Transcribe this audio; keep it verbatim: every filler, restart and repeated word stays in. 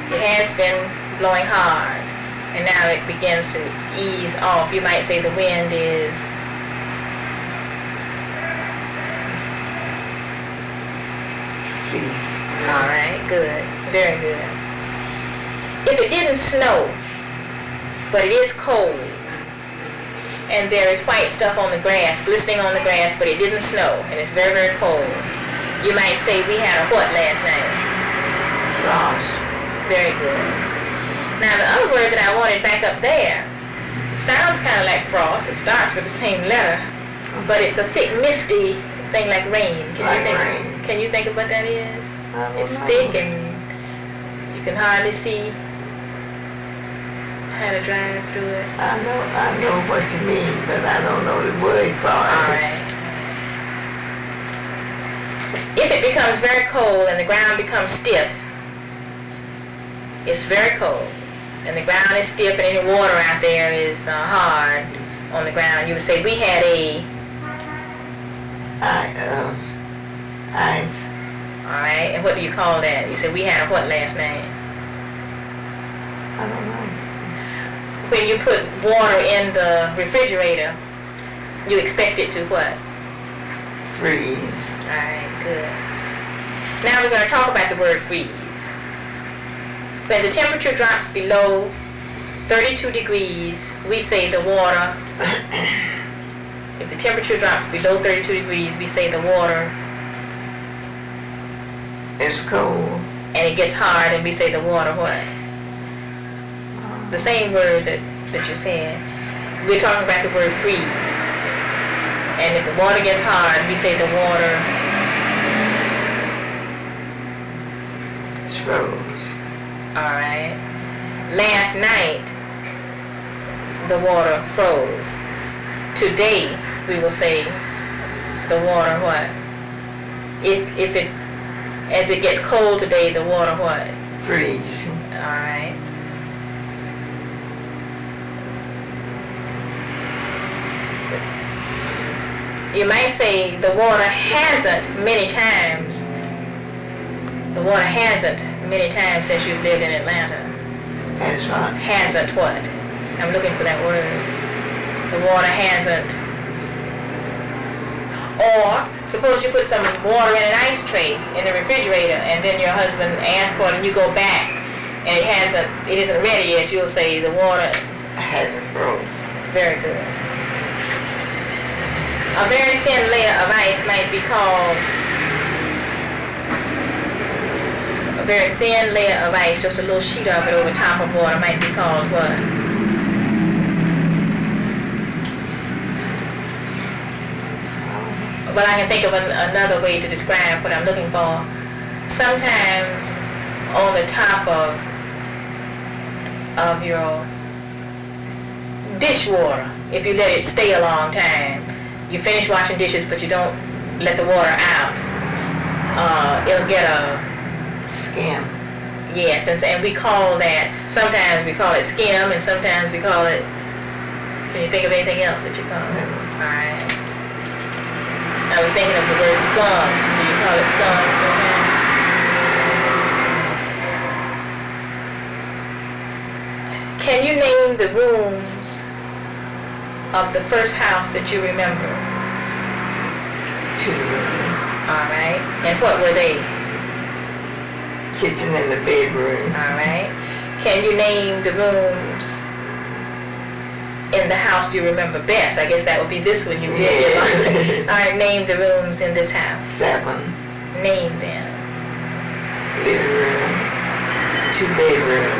It has been blowing hard, and now it begins to ease off. You might say the wind is ceased. all right, good, very good. If it didn't snow, but it is cold, and there is white stuff on the grass, glistening on the grass, but it didn't snow, and it's very, very cold, you might say we had a what last night? Frost. Very good. Now the other word that I wanted back up there sounds kind of like frost. It starts with the same letter, but it's a thick, misty thing like rain. Can Like you think? rain. Can you think of what that is? I don't It's know. thick and you can hardly see how to drive through it. I know, I know what you mean, but I don't know the word for it. All right. If it becomes very cold and the ground becomes stiff, it's very cold, and the ground is stiff, and any water out there is uh, hard on the ground, you would say we had a, I, uh, ice. all right, and what do you call that? You said we had a what last night? I don't know. When you put water in the refrigerator, you expect it to what? Freeze. All right, good. Now we're going to talk about the word freeze. When the temperature drops below thirty-two degrees, we say the water, if the temperature drops below thirty-two degrees, we say the water, It's cold. and it gets hard, and we say the water what? The same word that, that you said. We're talking about the word freeze. And if the water gets hard, we say the water It's froze. all right. Last night, the water froze. Today, we will say the water what? If, if it, as it gets cold today, the water what? Freeze. All right. You might say the water hasn't many times. The water hasn't many times since you've lived in Atlanta. That's right. Hasn't what? I'm looking for that word. The water hasn't. Or suppose you put some water in an ice tray in the refrigerator, and then your husband asks for it, and you go back, and it hasn't, it isn't ready yet. You'll say the water. Hasn't froze. Very good. A very thin layer of ice might be called. A very thin layer of ice, just a little sheet of it over top of water, might be called what? Well, I can think of an, another way to describe what I'm looking for. Sometimes on the top of of your dishwater, if you let it stay a long time, you finish washing dishes but you don't let the water out, uh, it'll get a Skim. yes, and, and we call that, sometimes we call it skim, and sometimes we call it, can you think of anything else that you call it? Alright. I was thinking of the word scum. Do you call it scum sometimes? Can you name the rooms of the first house that you remember? Two. Alright. And what were they? Kitchen and the bedroom. Alright. Can you name the rooms in the house you remember best? I guess that would be this one you did. Yeah. Alright, name the rooms in this house. Seven. Name them. Living room. Two bedrooms.